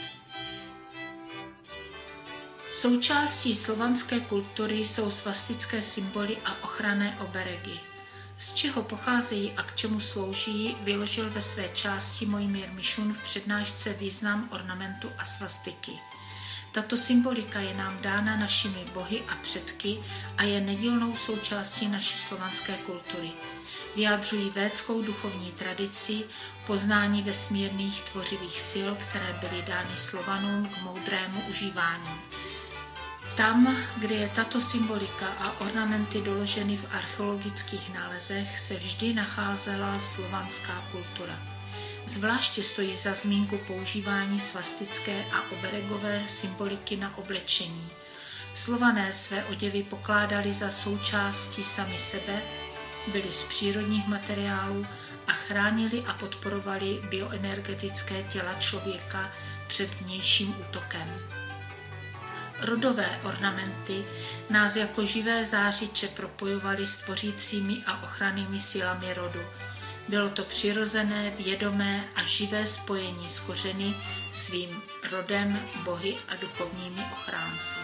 Součástí slovanské kultury jsou svastické symboly a ochranné oberegy. Z čeho pocházejí a k čemu slouží, vyložil ve své části Mojmír Mišun v přednášce Význam ornamentu a svastiky. Tato symbolika je nám dána našimi bohy a předky a je nedílnou součástí naší slovanské kultury. Vyjadřují védskou duchovní tradici, poznání vesmírných tvořivých sil, které byly dány Slovanům k moudrému užívání. Tam, kde je tato symbolika a ornamenty doloženy v archeologických nálezech, se vždy nacházela slovanská kultura. Zvláště stojí za zmínku používání svastické a oberegové symboliky na oblečení. Slované své oděvy pokládali za součástí sami sebe, byly z přírodních materiálů a chránili a podporovali bioenergetické těla člověka před vnějším útokem. Rodové ornamenty nás jako živé zářiče propojovaly s tvořícími a ochrannými silami rodu. Bylo to přirozené, vědomé a živé spojení s kořeny, svým rodem, bohy a duchovními ochránci.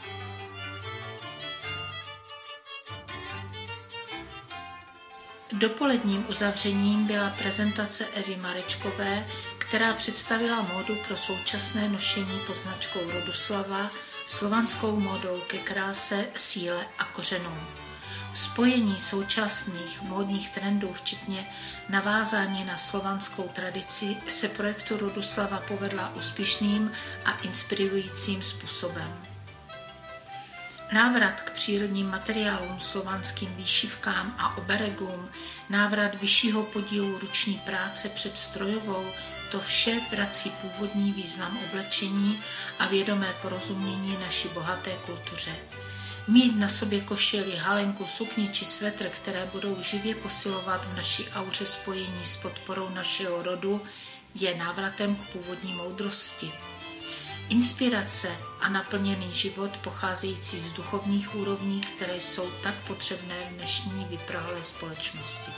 Dopoledním uzavřením byla prezentace Evy Marečkové, která představila módu pro současné nošení pod značkou Roduslava, slovanskou módou ke kráse, síle a kořenům. Spojení současných módních trendů, včetně navázání na slovanskou tradici, se projektu Roduslava povedla úspěšným a inspirujícím způsobem. Návrat k přírodním materiálům, slovanským výšivkám a oberegům, návrat vyššího podílu ruční práce před strojovou, to vše vrací původní význam oblečení a vědomé porozumění naší bohaté kultuře. Mít na sobě košili, halenku, sukni či svetr, které budou živě posilovat v naší auře spojení s podporou našeho rodu, je návratem k původní moudrosti. Inspirace a naplněný život pocházející z duchovních úrovní, které jsou tak potřebné v dnešní vyprahlé společnosti.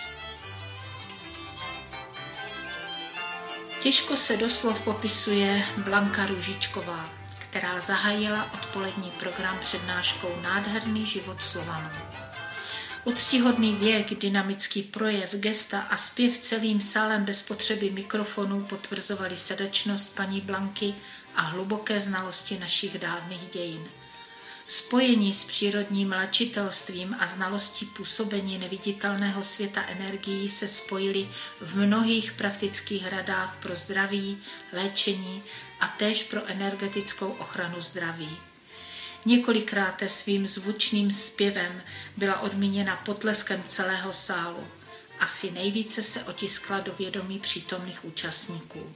Těžko se doslov popisuje Blanka Růžičková, která zahájila odpolední program přednáškou Nádherný život Slovanů. Úctyhodný věk, dynamický projev, gesta a zpěv celým sálem bez potřeby mikrofonu potvrzovali srdečnost paní Blanky a hluboké znalosti našich dávných dějin. Spojení s přírodním léčitelstvím a znalostí působení neviditelného světa energií se spojily v mnohých praktických radách pro zdraví, léčení a též pro energetickou ochranu zdraví. Několikrát svým zvučným zpěvem byla odmíněna potleskem celého sálu. Asi nejvíce se otiskla do vědomí přítomných účastníků.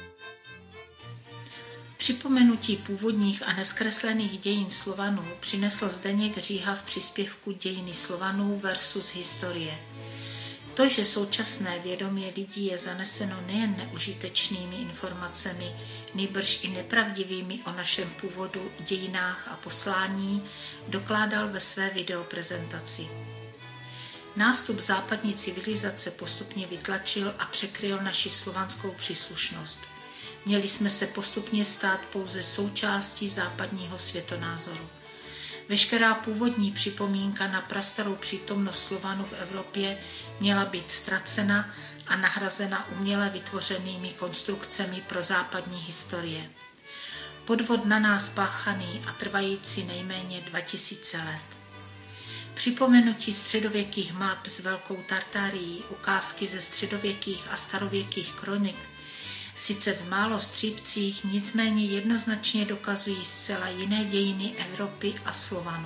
Připomenutí původních a neskreslených dějin Slovanů přinesl Zdeněk Říha v příspěvku Dějiny Slovanů versus historie. To, že současné vědomí lidí je zaneseno nejen neužitečnými informacemi, nýbrž i nepravdivými o našem původu, dějinách a poslání, dokládal ve své videoprezentaci. Nástup západní civilizace postupně vytlačil a překryl naši slovanskou příslušnost. Měli jsme se postupně stát pouze součástí západního světonázoru. Veškerá původní připomínka na prastarou přítomnost Slovanů v Evropě měla být ztracena a nahrazena uměle vytvořenými konstrukcemi pro západní historie. Podvod na nás páchaný a trvající nejméně dva tisíce let. Připomenutí středověkých map s Velkou Tartárií, ukázky ze středověkých a starověkých kronik, sice v málo střípcích, nicméně jednoznačně dokazují zcela jiné dějiny Evropy a Slovanů.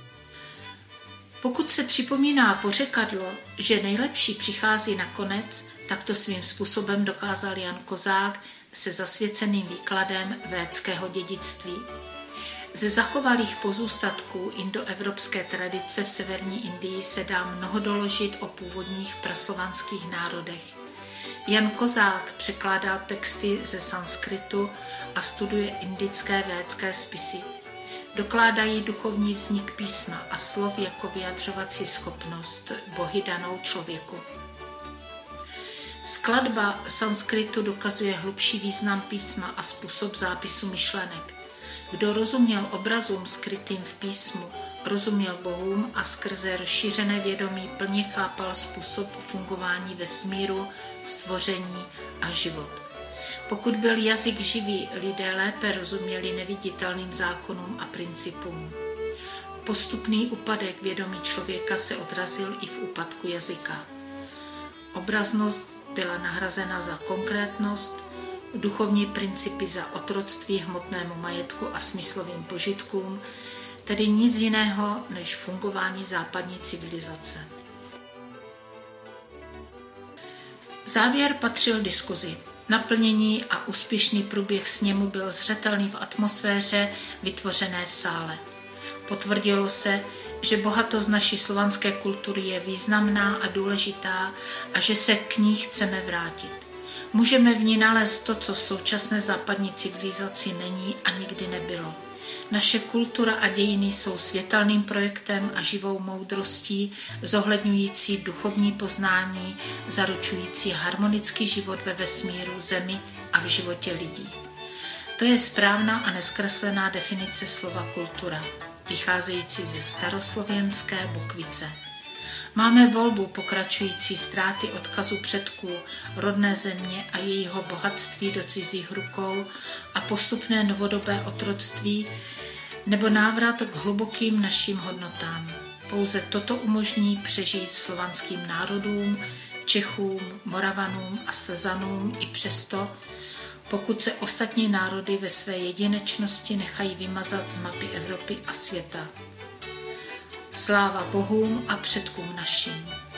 Pokud se připomíná pořekadlo, že nejlepší přichází nakonec, tak to svým způsobem dokázal Jan Kozák se zasvěceným výkladem védského dědictví. Ze zachovalých pozůstatků indoevropské tradice v severní Indii se dá mnoho doložit o původních praslovanských národech. Jan Kozák překládá texty ze sanskritu a studuje indické védské spisy. Dokládají duchovní vznik písma a slov jako vyjadřovací schopnost bohy danou člověku. Skladba sanskritu dokazuje hlubší význam písma a způsob zápisu myšlenek. Kdo rozuměl obrazům skrytým v písmu, rozuměl bohům a skrze rozšířené vědomí plně chápal způsob fungování vesmíru, stvoření a život. Pokud byl jazyk živý, lidé lépe rozuměli neviditelným zákonům a principům. Postupný úpadek vědomí člověka se odrazil i v úpadku jazyka. Obraznost byla nahrazena za konkrétnost, duchovní principy za otroctví hmotnému majetku a smyslovým požitkům, tedy nic jiného než fungování západní civilizace. Závěr patřil diskuzi. Naplnění a úspěšný průběh sněmu byl zřetelný v atmosféře vytvořené v sále. Potvrdilo se, že bohatost naší slovanské kultury je významná a důležitá a že se k ní chceme vrátit. Můžeme v ní nalézt to, co v současné západní civilizaci není a nikdy nebylo. Naše kultura a dějiny jsou světelným projektem a živou moudrostí, zohledňující duchovní poznání, zaručující harmonický život ve vesmíru, zemi a v životě lidí. To je správná a neskreslená definice slova kultura, vycházející ze staroslovenské bukvice. Máme volbu pokračující ztráty odkazu předků, rodné země a jejího bohatství do cizích rukou a postupné novodobé otroctví nebo návrat k hlubokým našim hodnotám. Pouze toto umožní přežít slovanským národům, Čechům, Moravanům a Slezanům i přesto, pokud se ostatní národy ve své jedinečnosti nechají vymazat z mapy Evropy a světa. Sláva Bohům a předkům našim.